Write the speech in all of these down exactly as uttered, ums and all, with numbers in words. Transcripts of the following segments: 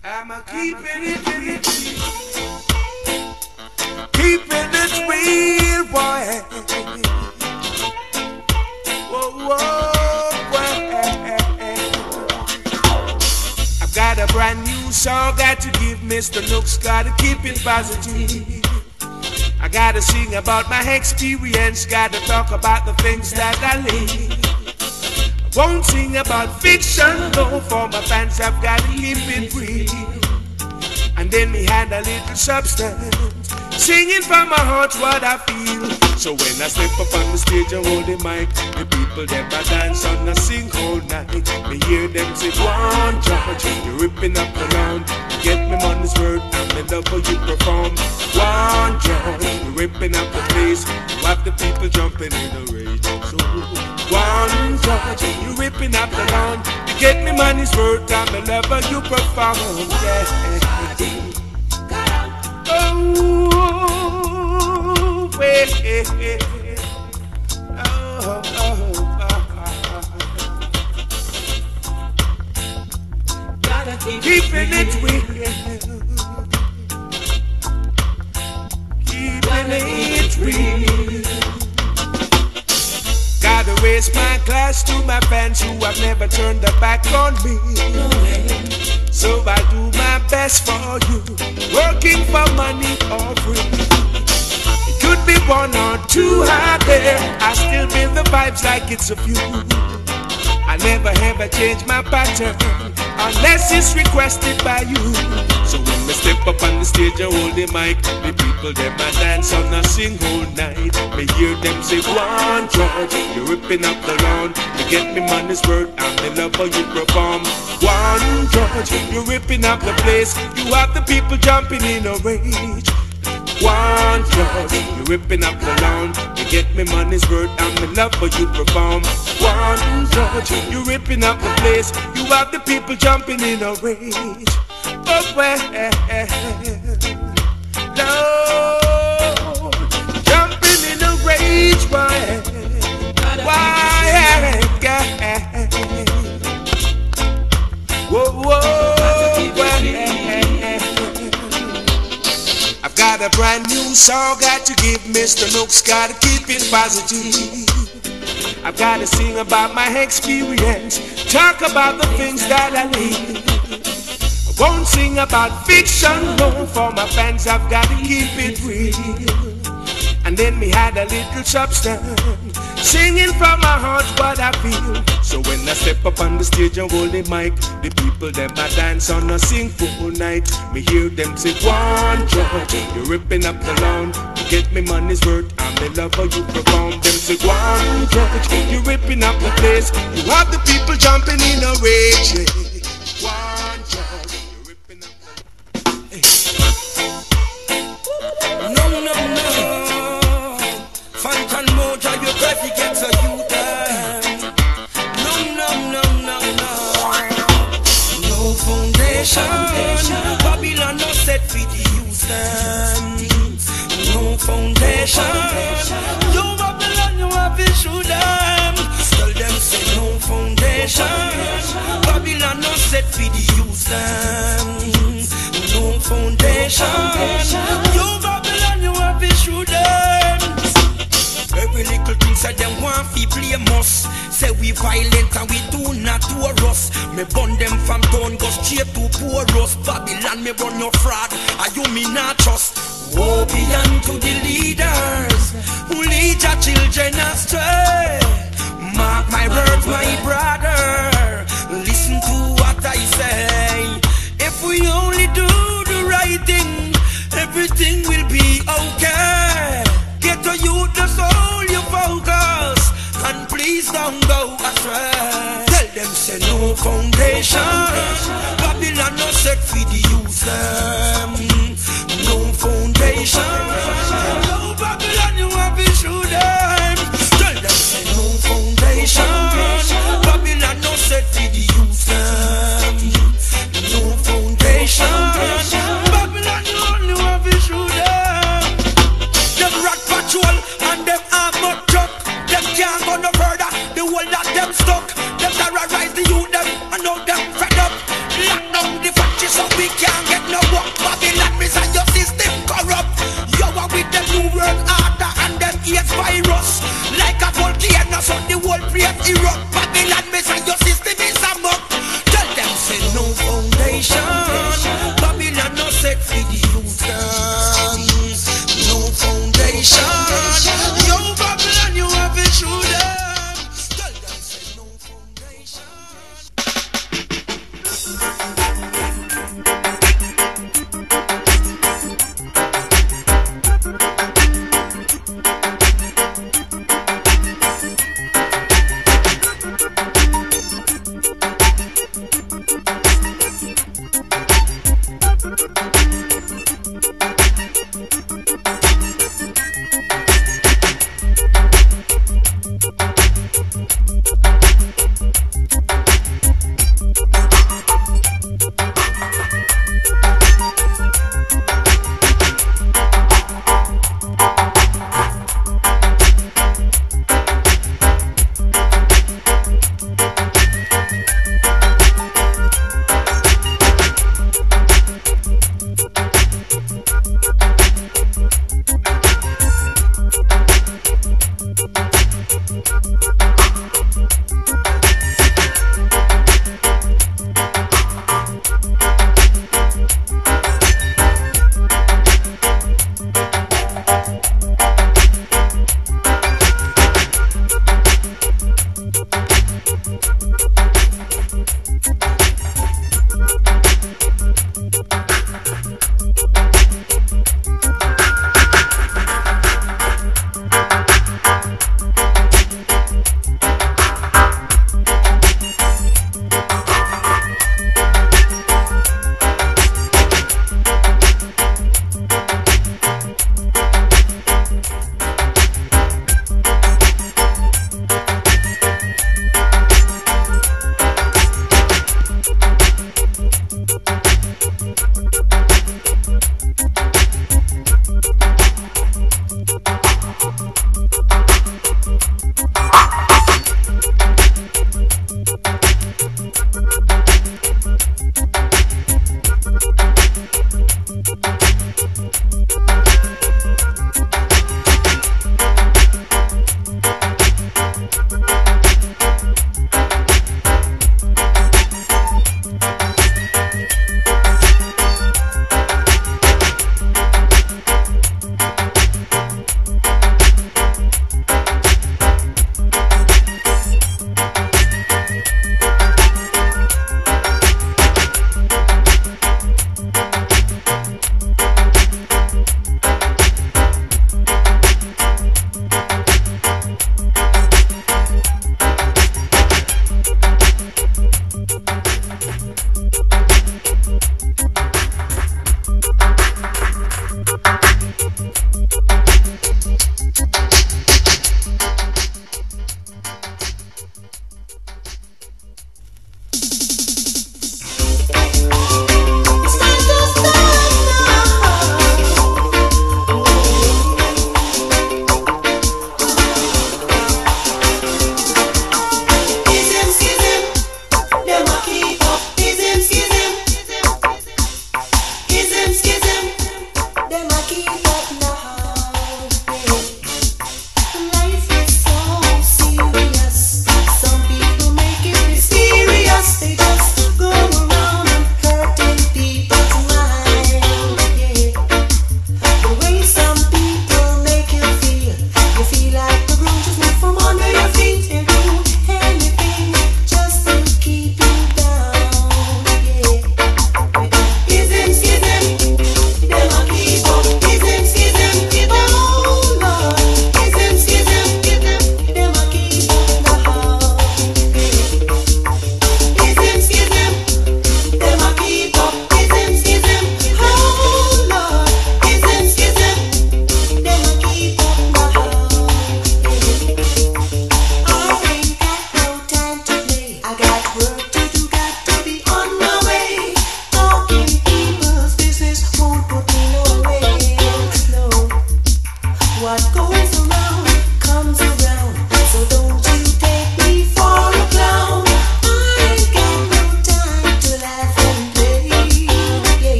I'm a keeping it real, keeping it real, boy. Whoa, whoa, boy. I've got a brand new song, got to give Mister Nooks, gotta keep it positive. I gotta sing about my experience, gotta talk about the things that I live. Won't sing about fiction, no, for my fans I've got to keep it real. And then me had a little substance, singing from my heart what I feel. So when I step up on the stage and hold the mic, the people them a dance and I sing all night. Me hear them say, "One George, you're ripping up the ground. You get me money's worth and me love how you perform. One George, you're ripping up the place. You have the people jumping in a rage. So one George, you ripping up the ground. You get me money's worth and me love how you perform." Yeah. Oh, wait. Oh, oh, oh. Gotta keep keeping it real, keeping it real. Gotta raise my glass to my fans who have never turned their back on me. So I do my best for you, working for money or free. It could be one or two out there, I still build the vibes like it's a few. I never ever change my pattern unless it's requested by you. So when we step up on the stage and hold the mic, the people them a dance and a sing all night. Me hear them say, "One George, you're ripping up the lawn. You get me money's worth and me love how you perform. One George, you're ripping up the place. You have the people jumping in a rage. One George, you're ripping up the lawn. You get me money's worth and me love how you perform. One George, you're ripping up the place. You have the people jumping in a rage. Oh, well, Lord, jumping in a rage, why? Why, God? Whoa, whoa, well, I've got a brand new song, got to give Mister Nooks, gotta keep it positive. I've gotta sing about my experience, talk about the things that I live. I won't sing about fiction, no, for my fans I've gotta keep it real. And then me had a little substance, singing from my heart what I feel. So when I step up on the stage and hold the mic, the people them a dance and a sing full night. Me hear them say, "One George, you're ripping up the lawn. You get me money's worth and me love how you perform." Them say, "One George, you're ripping up the place. You have the people jumping in a rage." Yeah. One George, you're ripping up the hey. No, no, no. Fantan Moja, you better get to you down. No, no, no, no, no. No foundation. Babylon no set for the youth. No foundation. You Babylon, you have to shoot them. Tell them say no foundation. Babylon no set for the youth. No foundation. You Babylon, you have to shoot them. Every little thing said them want fi blame us. Say we violent and we do not to us. Me burn them from town, go straight to poor us. Babylon me run your fraud, and you me not trust. Woe be unto the leaders who lead your children astray. Mark my words, my brother, listen to what I say. If we only do the right thing, everything will be okay. Get to you the soul you focus, and please don't go astray. Tell them say no foundation. Babylon no set for the youth. No foundation. No Babylon you have to shoot them. Tell them say no foundation. Babylon no set for the youth. No foundation. Babylon you only have to shoot them. Them rat patrol and them armor truck, them can't go no further. The whole of them stuck. Them terrorize the youth them and now them fed up. Lock down the factory so we we can't get no work. Babylon, me say your system corrupt. You are with the new world order and them AIDS virus. Like a volcano, so the whole place erupt. Babylon, me say your system is a muck. Tell them say no foundation. Babylon no set for the youth. No foundation. Yo, Babylon, you have it through them. Tell them say no foundation.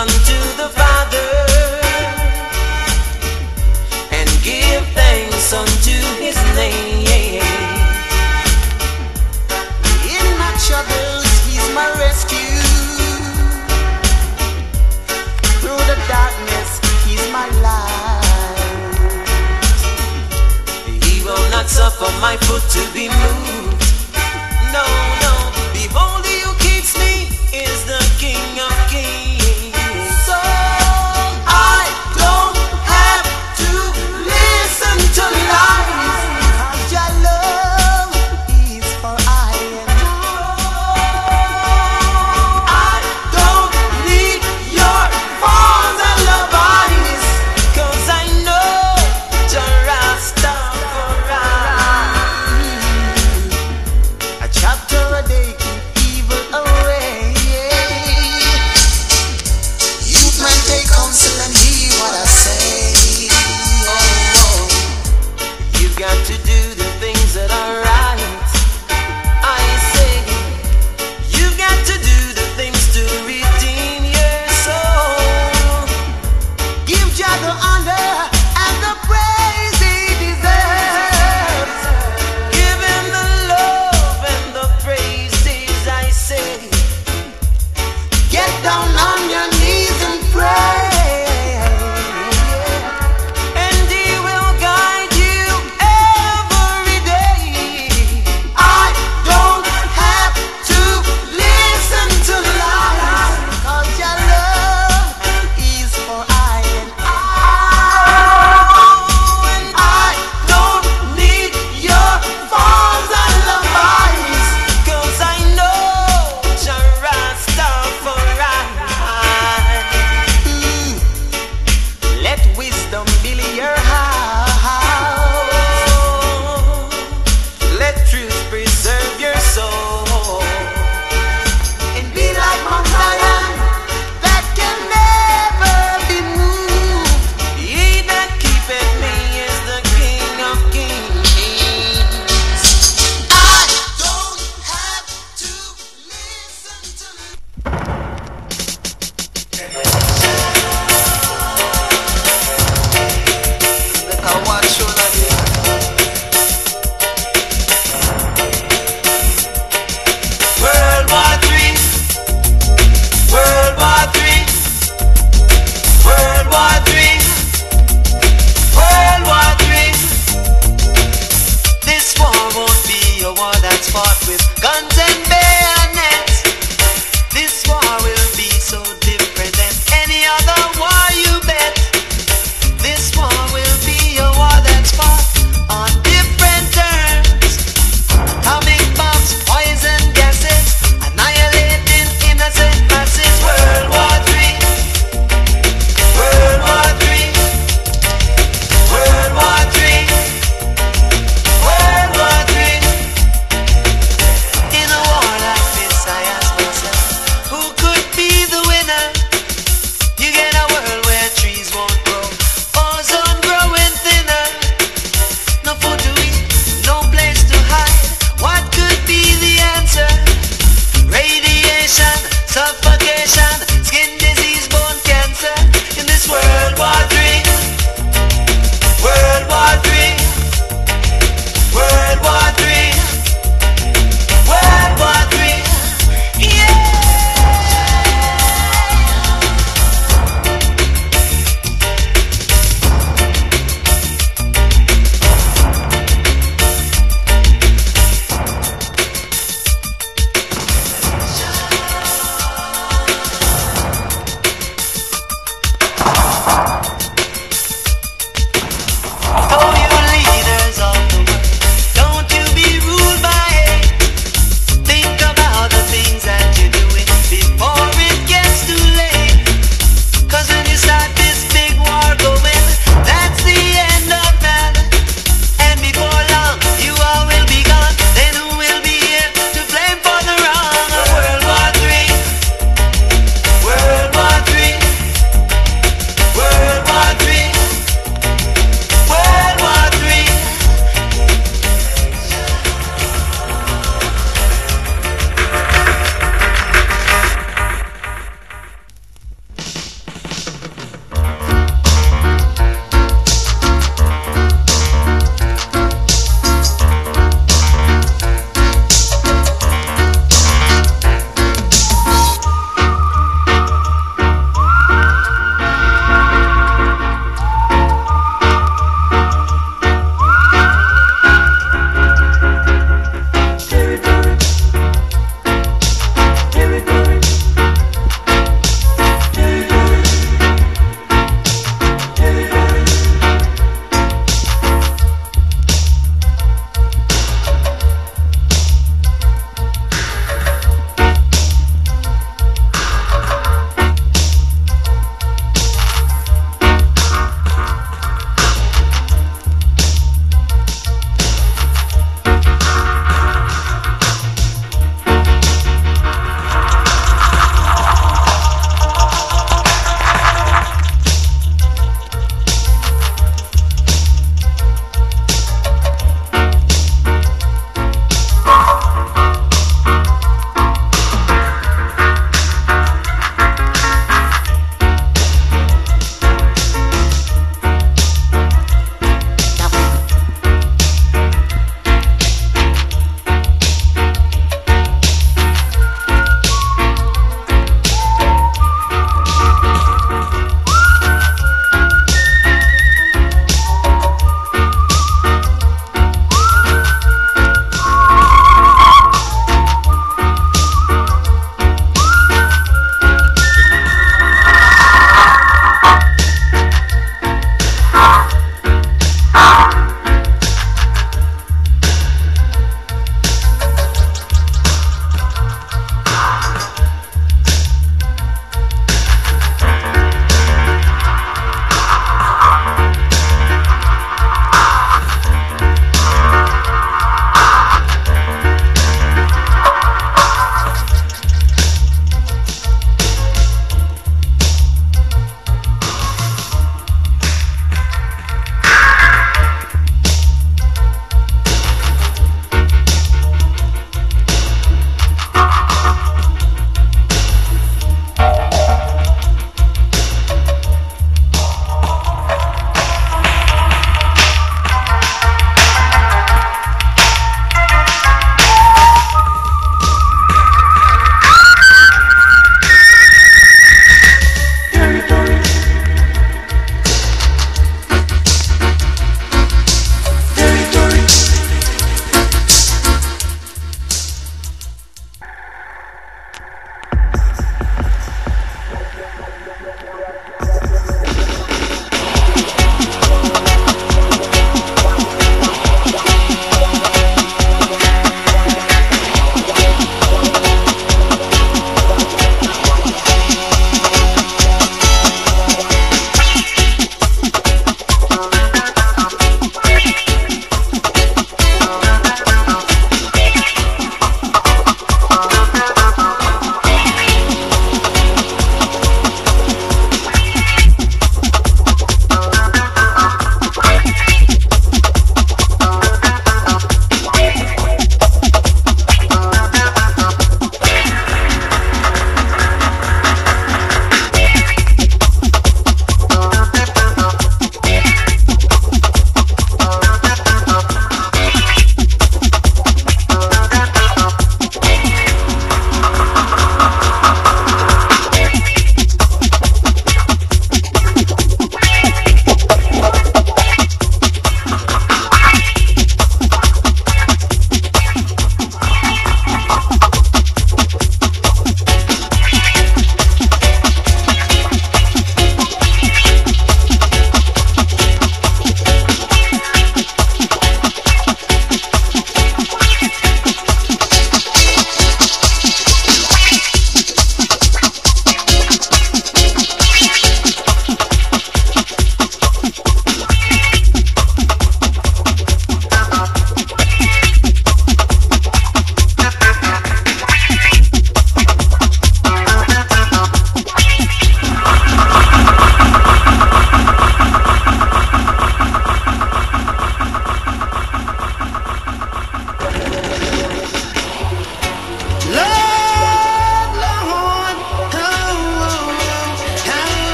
unto the Father, and give thanks unto his name. In my troubles, he's my rescue. Through the darkness, he's my light. He will not suffer my foot to be moved. No, no, behold, he who keeps me is the King of Kings. So I don't have to listen to lies, 'cause your love is for I and I don't need your false alibis, 'cause I know Jah Rastafari.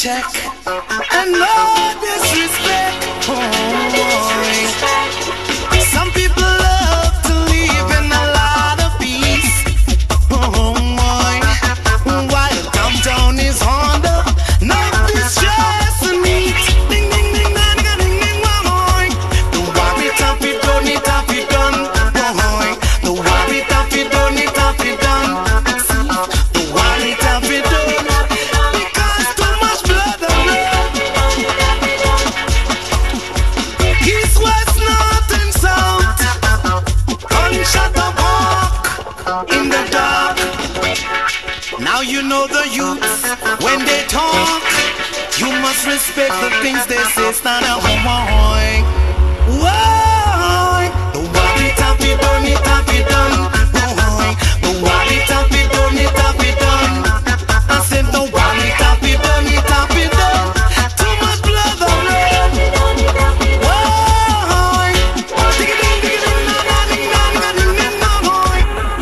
check and no disrespect. Oh, some people love to live in a lot of peace. Oh boy, while downtown is on the no distress and need. Ding ding ding ding ding ding ding boy. Don't worry, top it done, it top it done. Boy, don't worry, top it done, it top it done. Don't worry, top it done. Because too much blood and blood. East, west, north and south. Gunshot a walk in the dark. Now you know the youths when they talk. You must respect the things they say. Stand up, boy. Why? Don't worry, tap it done, it tap it done. Boy, don't worry, tap it done, it tap it done. I said don't worry, tap it done, it tap it done. Too much blood on blood. Why? Dig it in, dig it in, na na ding na na ding ding na boy.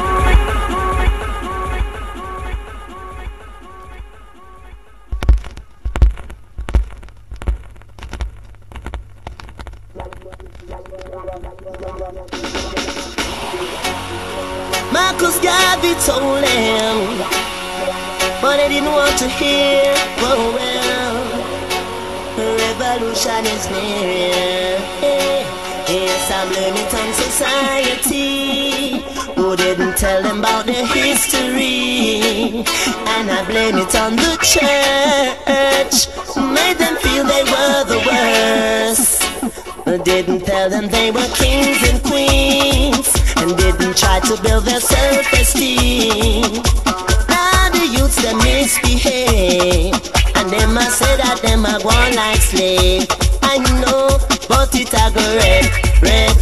Marcus Garvey told him, but they didn't want to hear. Oh well, revolution is near. Yes, I blame it on society, who didn't tell them about their history. And I blame it on the church, who made them feel they were the worst. Didn't tell them they were kings and queens, and didn't try to build their self-esteem. Now the youths them misbehave, and them a say that them a go on like slave. I know, but it a go red, red,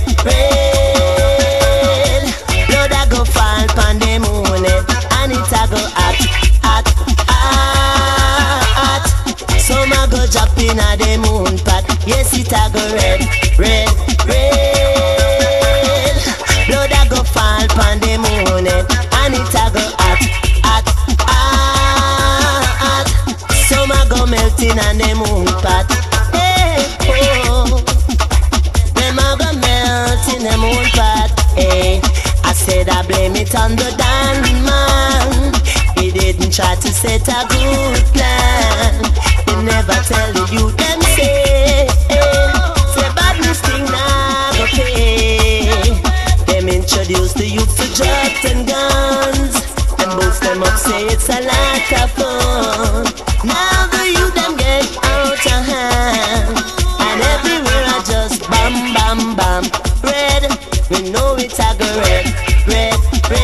red. Blood a go fall pon them own head, and it a go hot, hot, hot. Some a go drop in a them own pot. Yes, it a go red, red, red. Blood a go fall pon them own head, and it a go hot, hot, hot. Some a go melting on them own pot. Hey, oh, them a go melt in them own pot. Hey, I said I blame it on the Dan man. He didn't try to set a good plan. He never tell the youth them say, say badness thing nah go pay. Them introduce the youth to drugs and guns, and boost them up, say it's a lot of fun. Now the youth them get out of hand, and everywhere I just bam bam bam. Red, we know it's a go red, red,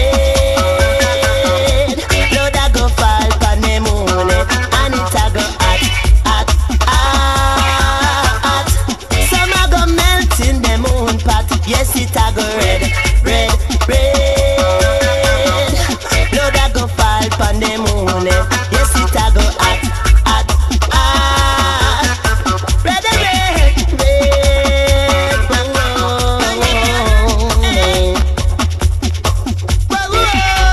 red. Blood a go fall pon them own head, and it a go hot, hot, hot. Some a go melt in them own pot. Yes, it a go red, red, red. Blood a go fall pon them own head. Yes, it a go hot, hot, hot. Red, red, red. Whoa, whoa.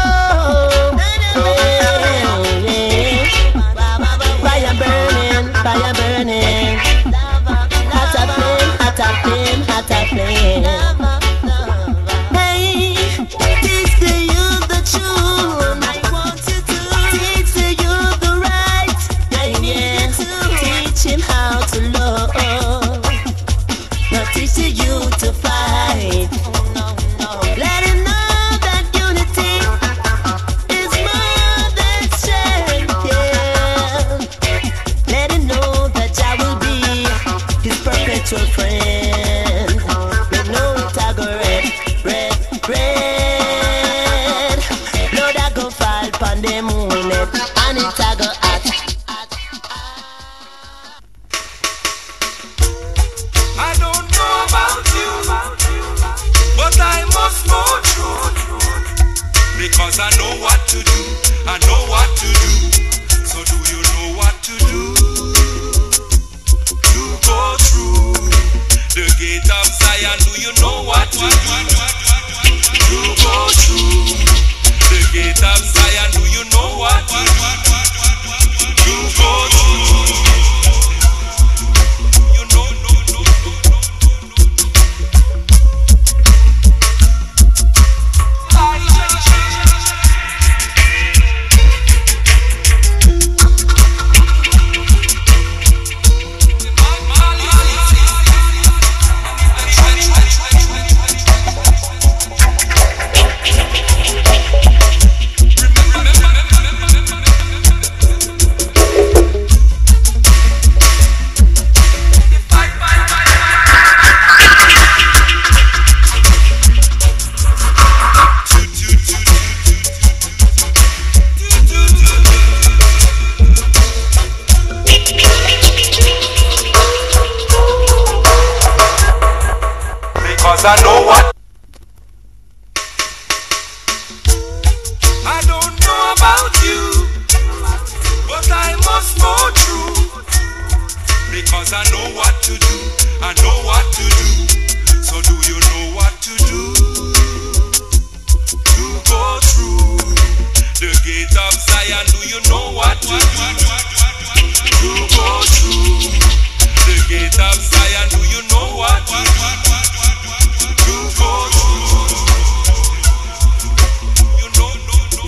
Fire burning, fire burning. Hot a flame, hot a flame, hot a flame. Hey, teach the youth the truth. I want you to teach the youth the right. Yeah, yeah. Teach him how to love. Now teach the youth to fight. Let him know that unity is more than strength. Yeah. Let him know that Jah will be his perpetual friend. We know it a go red, red, red. Blood a go fall pon them own head, and it a go hot, hot, hot. I don't know about you, but I must go through, because I know what to do, I know what to do. So do you know what to do? You go through the gate of Zion. Do you know what to do? You go through the gate of Zion. Do you know what to do? You go through I don't know about you, but I must go through, because I know what to do, I know what to do. So do you know what to do? To go through the gate of Zion, do you know what to do? To go through the gate of Zion, do you know what to do? To go through, you know, no, no,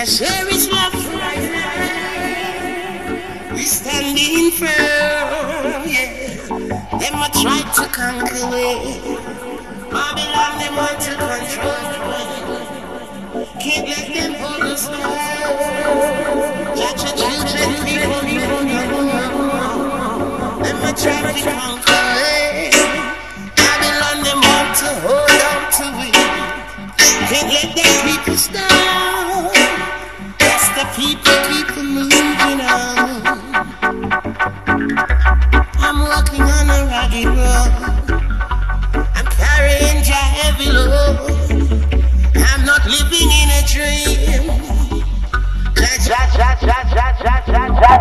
Jah share His love right now. We standing firm, yeah. Them a try to conquer we. Babylon, them want to control we. Can't let them hold us down. Jah children, people, people, people. Them a try to conquer we. Babylon, them want to hold on to we. Can't let them people down. That's the people, people moving on. I'm walking on a rugged road. I'm carrying Jah heavy load. I'm not living in a dream. Jah, Jah, Jah, Jah, Jah, Jah, Jah, Jah,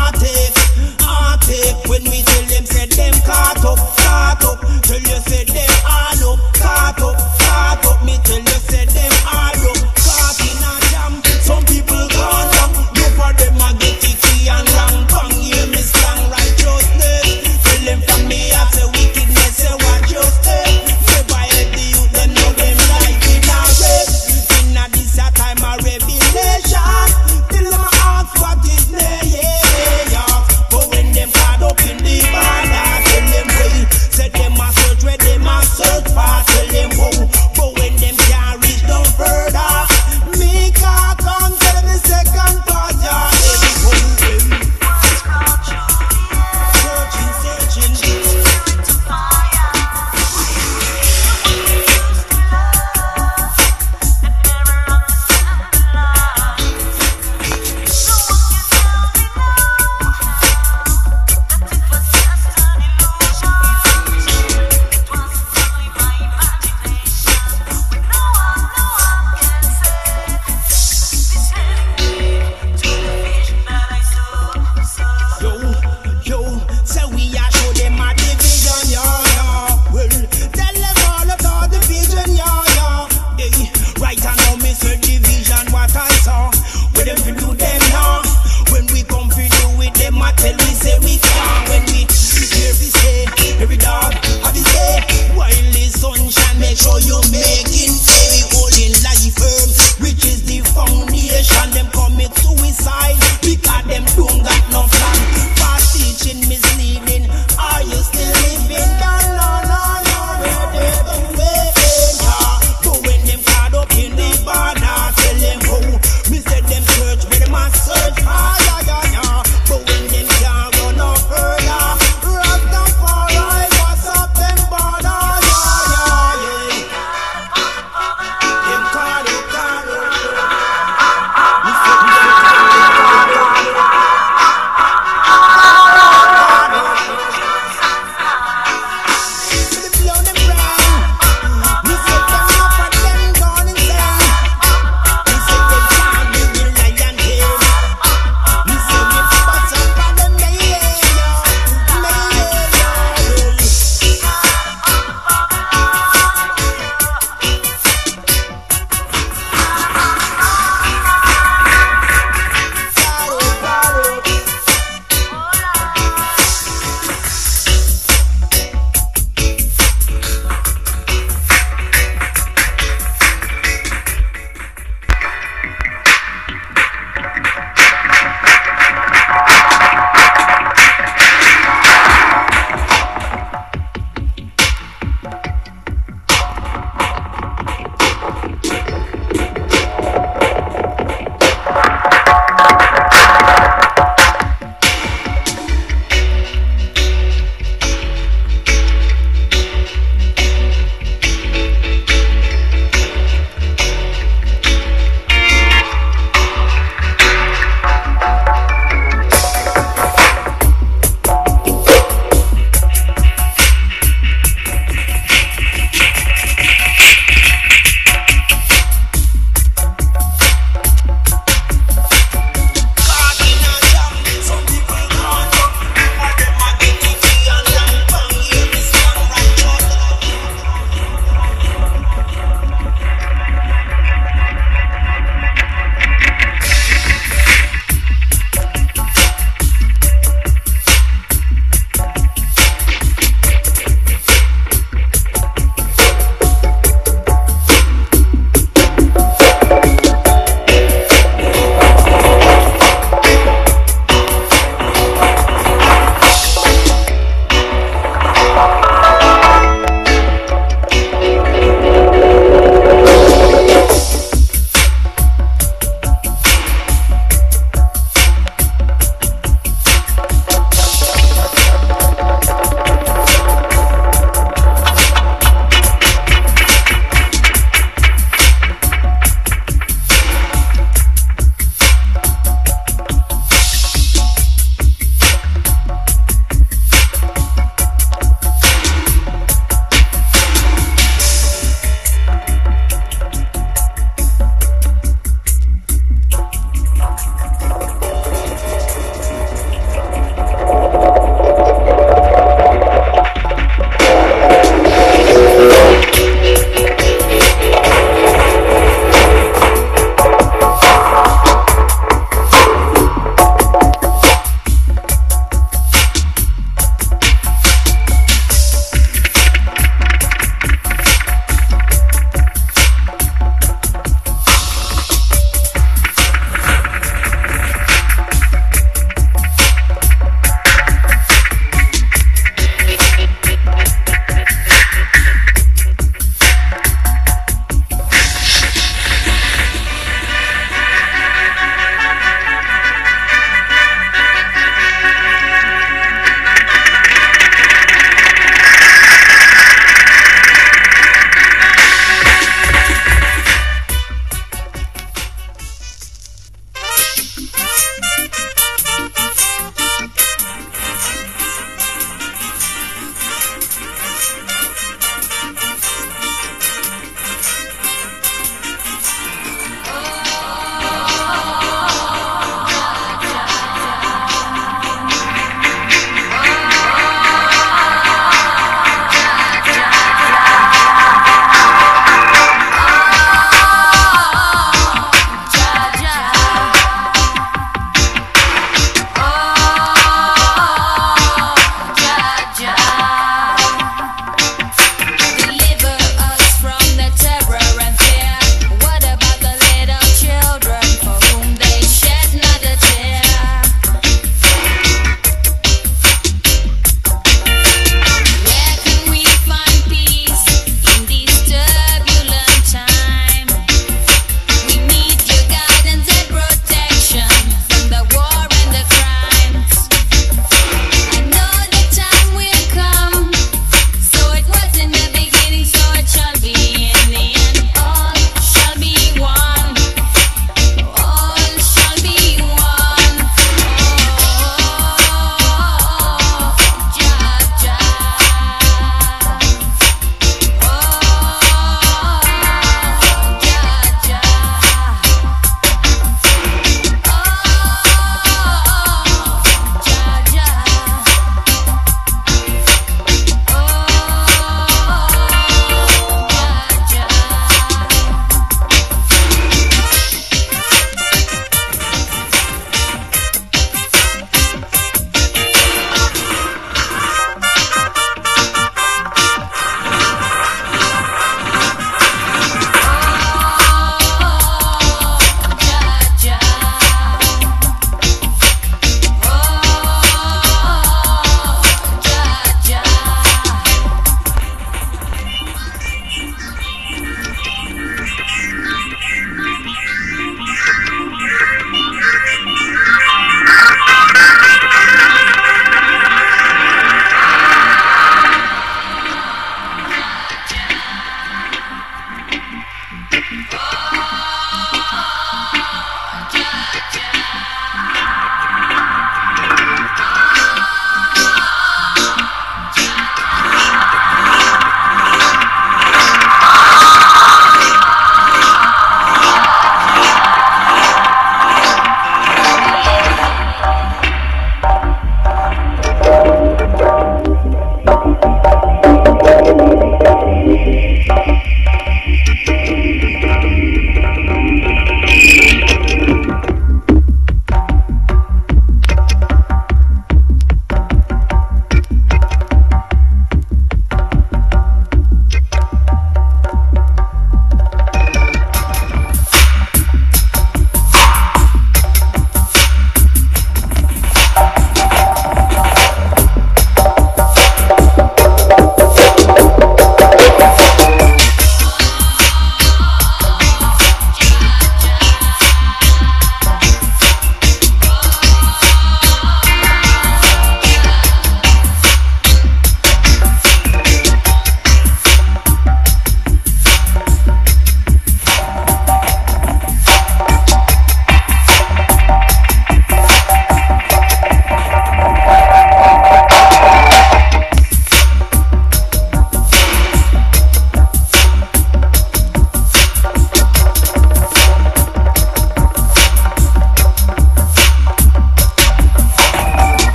When we tell them, say them caught up, caught up. Till you say them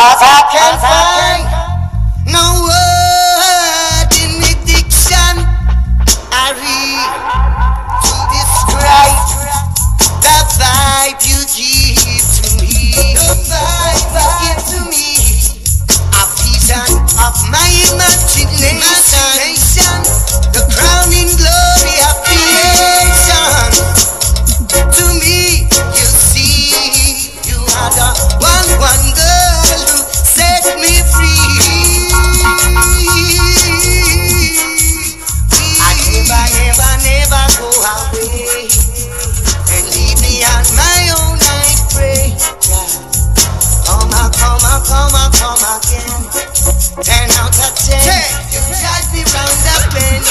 'cause I can't find no word in the dictionary to describe the vibe you give to me. The vibe you give to me, a vision of my imagination, the crowning glory of creation. To me, you see, you are the one, one girl who set me free. I never, never, never go away and leave me on my own, I pray. Come on, come on, come on, come again. Ten out of ten, you drive me round the bend.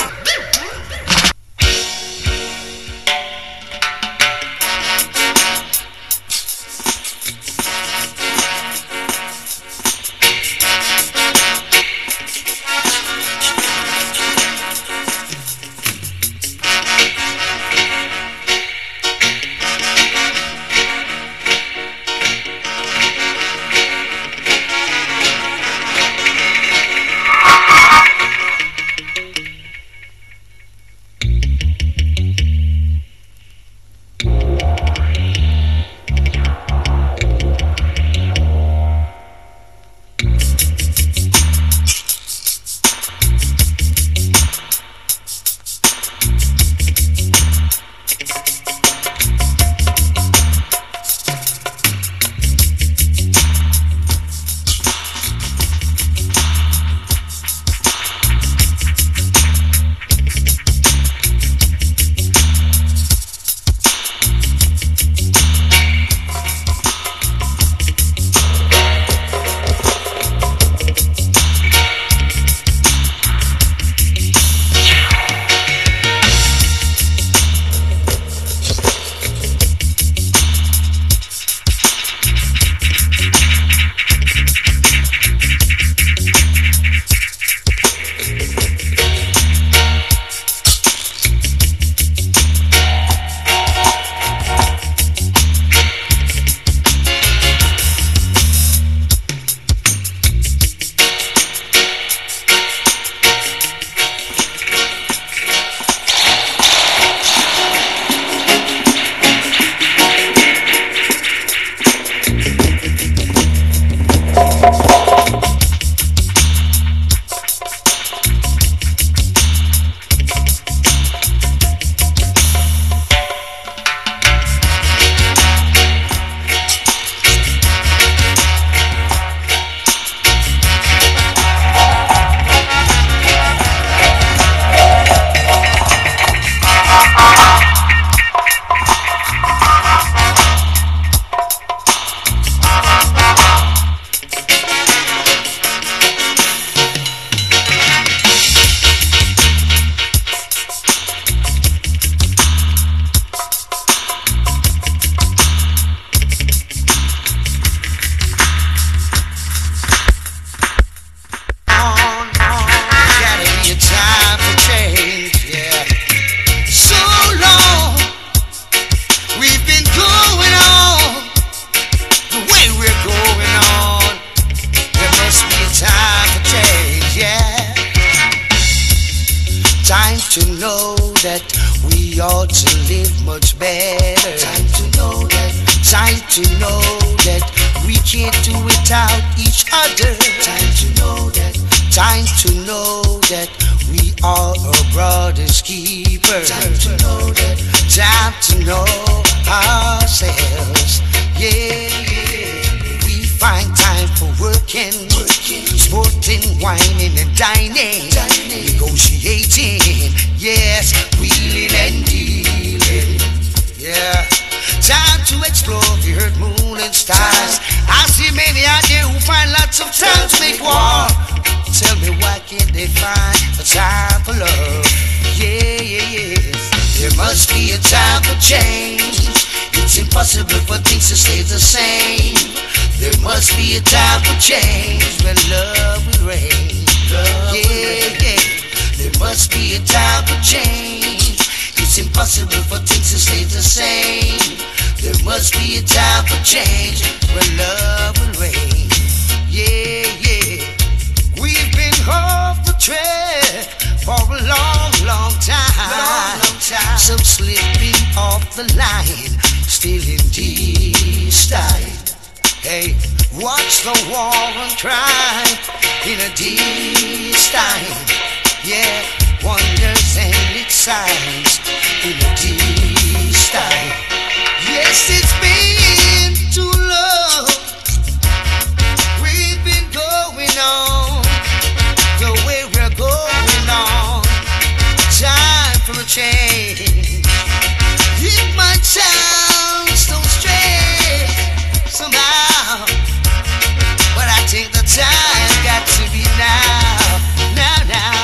There must be a time for change when love will reign. Yeah, yeah. We've been off the track for a long, long time. Long, long time. So slipping off the line, still in D-style. Hey, watch the war and cry in a D-style. Yeah, wonders and its signs in a D-style. Yes, it's been too long. We've been going on the way we're going on. Time for a change. It might sound so strange somehow, but I think the time got to be now, now, now.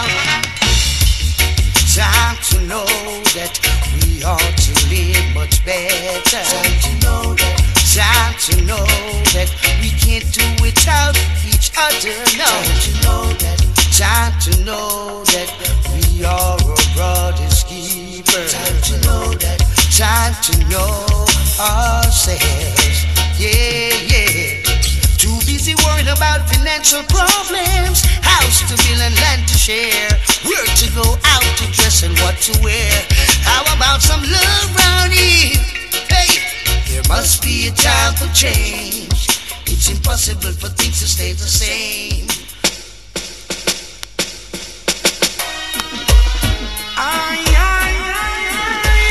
Time to know that we ought to live much better. Time to know that. Time to know that we can't do without each other. No. Time to know that. Time to know that we are a brother's keeper. Time to know that. Time to know ourselves. Yeah, yeah. Too busy worrying about financial problems, house to build and land to share, where to go out to dress and what to wear. How about some love round here? Hey, there must be a time for change. It's impossible for things to stay the same. Aye, aye, aye, aye.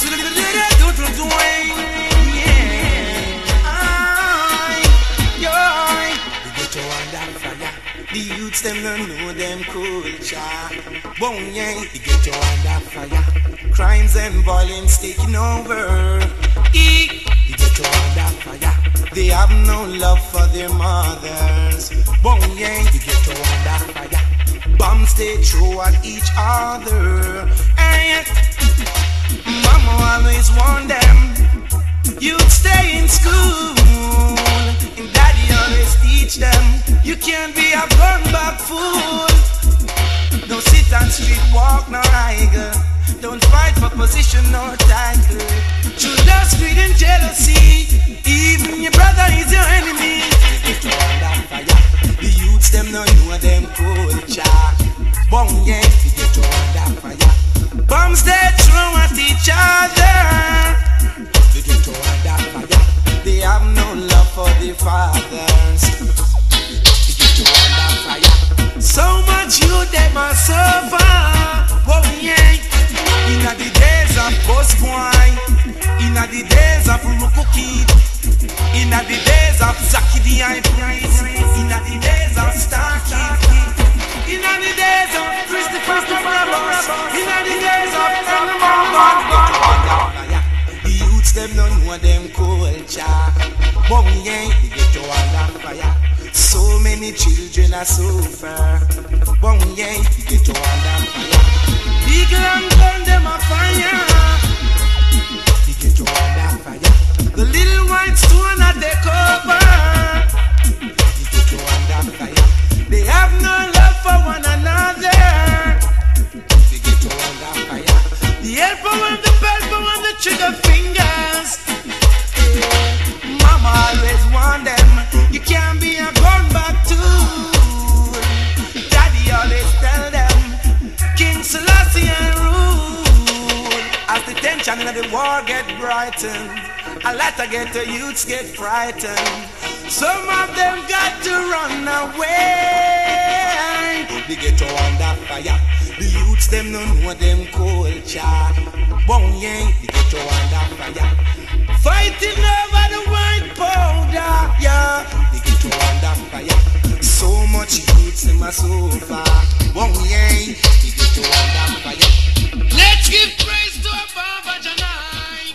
Yeah. Aye, yoy. The ghetto under fire. The youths them don't know them culture. Boom, yeah. The ghetto under fire. Crimes and violence taking over. E. The ghetto under fire. They have no love for their mothers. Boom, yeah. The ghetto under fire. Bombs they throw at each other. And Mama always warned them, you'd stay in school. And Daddy always teach them, you can't be a run back fool. Don't sit on street walk nor idle. Don't fight for position nor title. True love, greed and jealousy. Even your brother is your enemy. Get under fire. The youths them don't know them culture. Bong yeah, they get under fire. Bombs they throw at each other. They get under fire. They have no love for their fathers. They get under fire. So much youth they must suffer. Bong yeah. Inna the days of Boss Boy, inna the days of Ruku Kid, inna the days of Zaki the High Priest, inna the days of Star Kid, inna the days of Christopher the Brothers, inna the days of Animal God. The youths them don't know them culture, but we ain't the ghetto under fire. So many children are suffer, but we ain't the ghetto under fire. Eagle and gun them a fire. The ghetto under fire. The little white stone at the cover. The ghetto under fire. They have no love for one another. The ghetto under fire. The elbow and the elbow and the trigger fingers. Yeah. Mama always warned them, you can't be a gun back tool. Daddy always tell them, King Selassie and rule. As the tension in the war get brightened, a lot of ghetto youths get frightened. Some of them got to run away. The ghetto under fire. The youths them don't know them culture. Bong yang, the ghetto under fire. Fighting over the white powder, yeah. The ghetto under fire. So much youths them a suffer. Bong yang, the ghetto under fire. Let's give praise to our Baba Janai.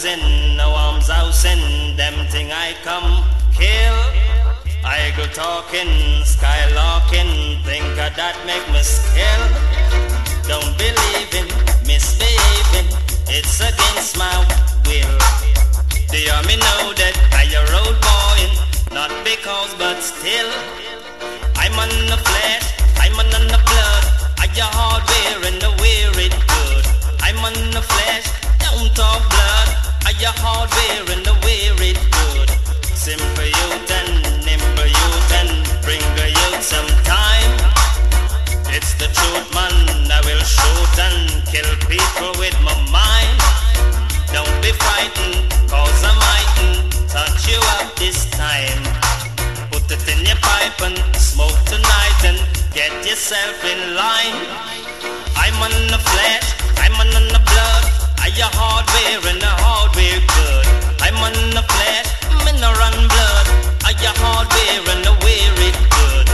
housing, no arms housing, them thing I come kill. I go talking, skylarking, think of that make me skill. Don't believe in misbehaving, it's against my will. Do you me know that I a road boy, not because but still. I'm on the flesh, I'm on the blood, I a hardware and the wear it good. I'm on the flesh, don't talk blood, I a hardware and the wear it good. Simple youth and nimble youth and bring the youth some time. It's the truth man, I will shoot and kill people with my mind. Don't be frightened, cause I mightn't touch you up this time. Put it in your pipe and smoke tonight and get yourself in line. I'm on the flesh, I'm on the blood, I a hardware and the hardware good. I'm on the flesh, I'm in the run blood, I a hardware and the wear it good.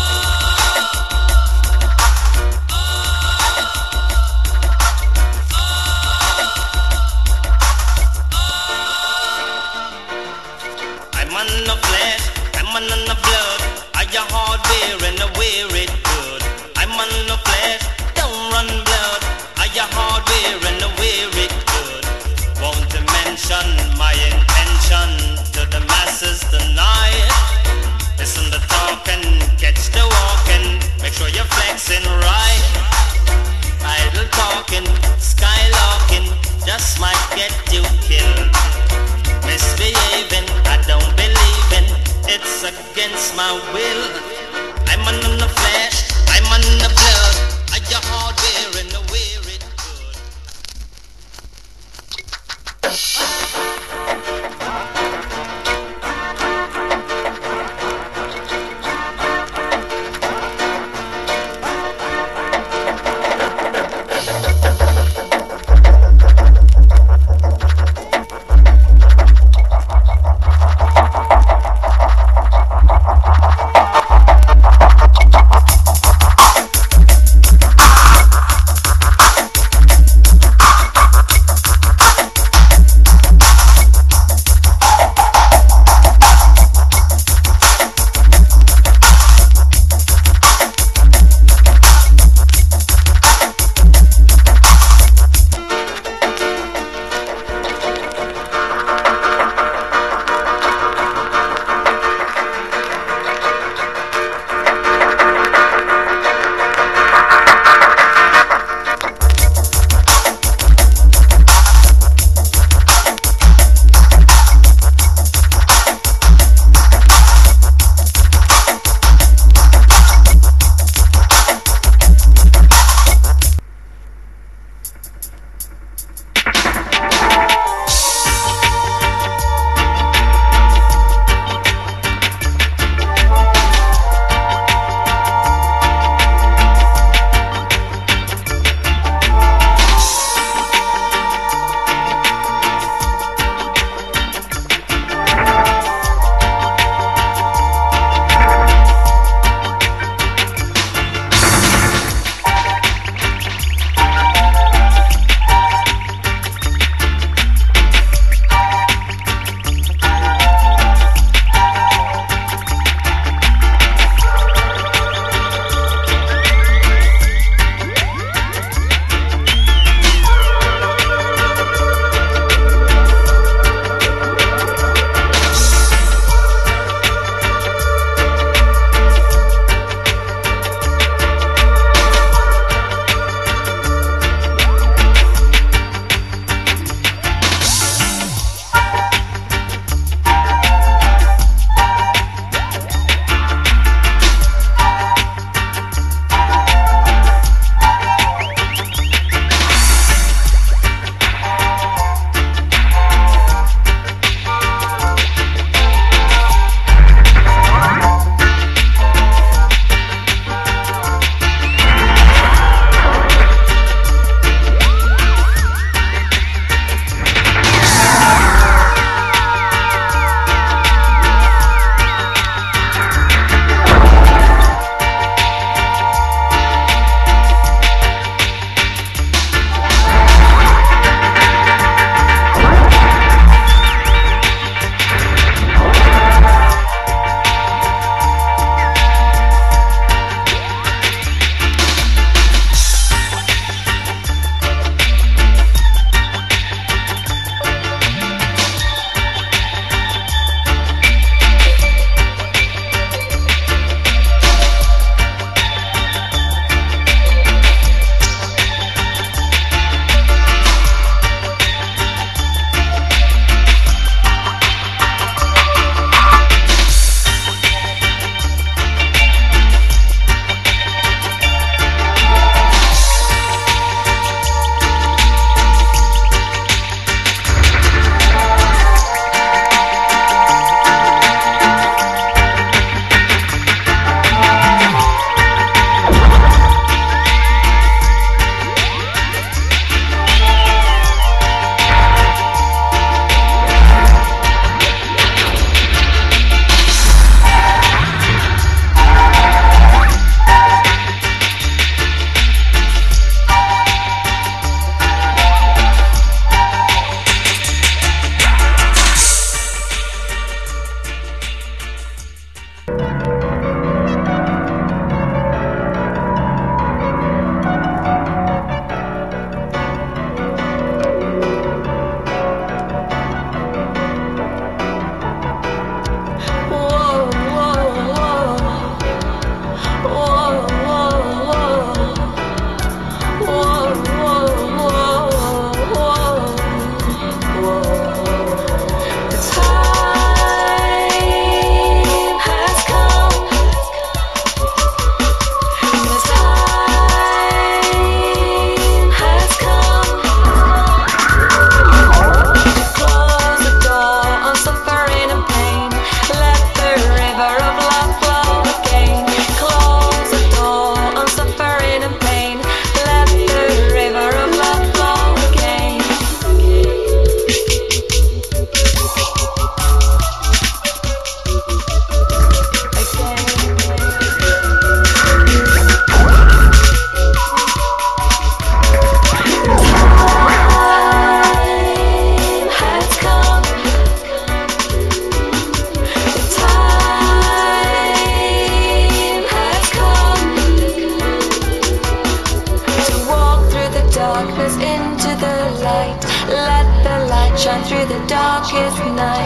I'm on the flesh, I'm on the blood, I a hardware and I wear it good. I'm on the flesh, don't run blood, I a hardware and I wear it good. Won't to mention my intention to the masses tonight. Listen to talking, catch the walking, make sure you're flexing right. Idle talking, skylarking, just might get you killed. Misbehaving, I don't believe in, it's against my will. I'm on the flesh, I'm on the blood, I a hardware and I wear it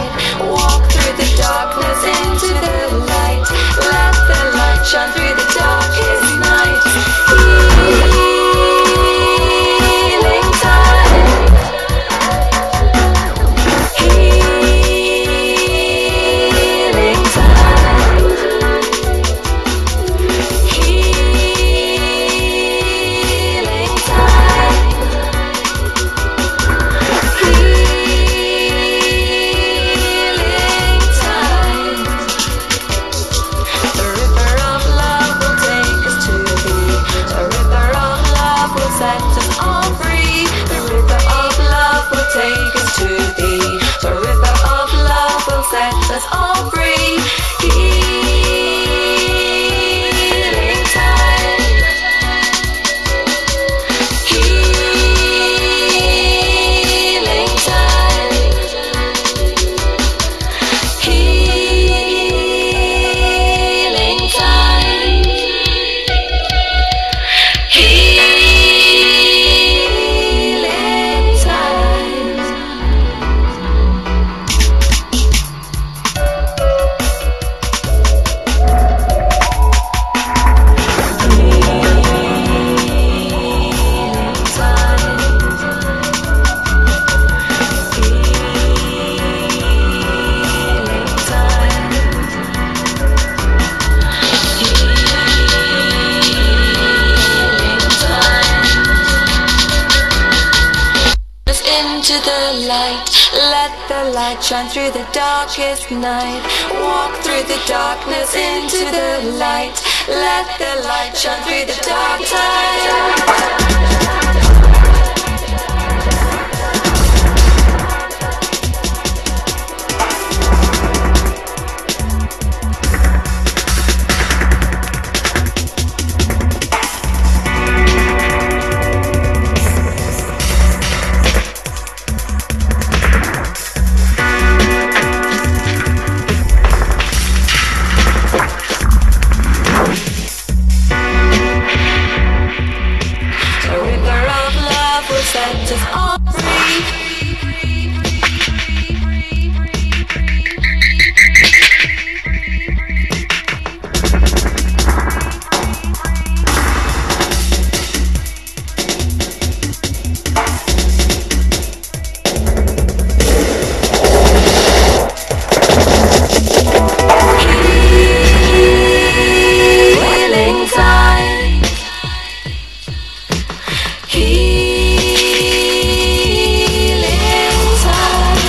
night. Walk through the darkness into the light. Let the light shine through the darkest night. Healing time. Healing time. Healing time. Healing time. The river of love will take us to thee. The river of love will set us all free. The river of love will take us to thee. The river of love will set us all free. Healing time. Healing time. Healing time. Healing time. Into the light, let the light shine through the darkest night. Walk through the darkness into the light. Let the light shine through the dark time. The river of love will set us all free. Healing time. Healing time.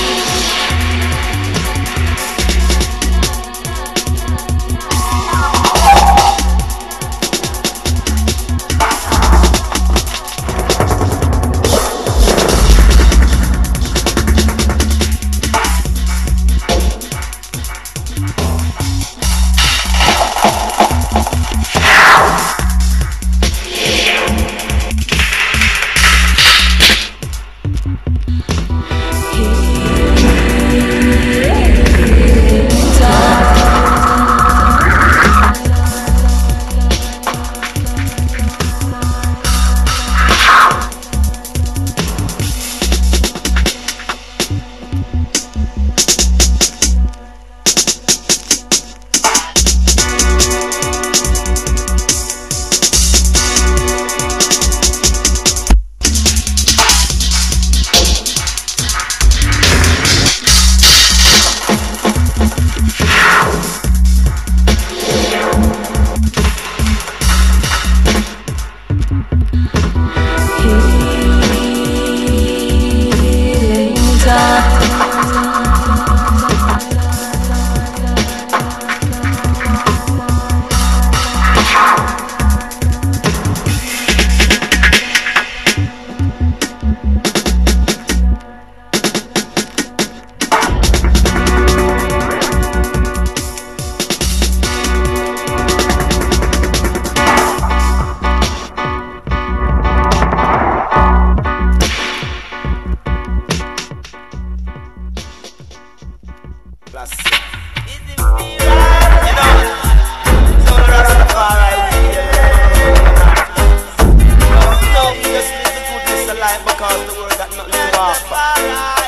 Plus, you know, so Rastafari, you know, just live the truth is a lie because the word that nothing to offer.